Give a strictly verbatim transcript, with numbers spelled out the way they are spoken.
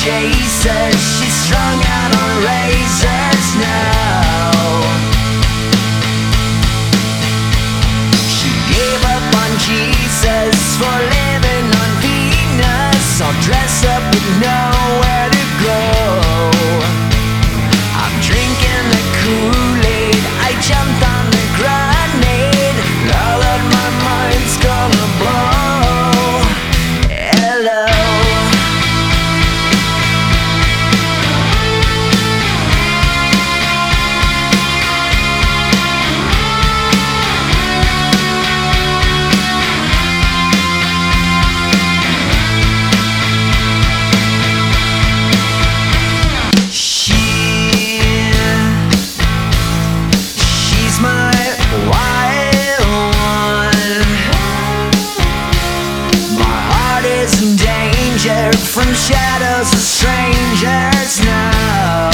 Jesus, she's strung out on razors now. She gave up on Jesus for living on Venus, all dressed up with nowhere to go. I'm drinking the Kool-Aid, I jumped on the grenade, now that my mind's gonna blow. Hello. From shadows of strangers now.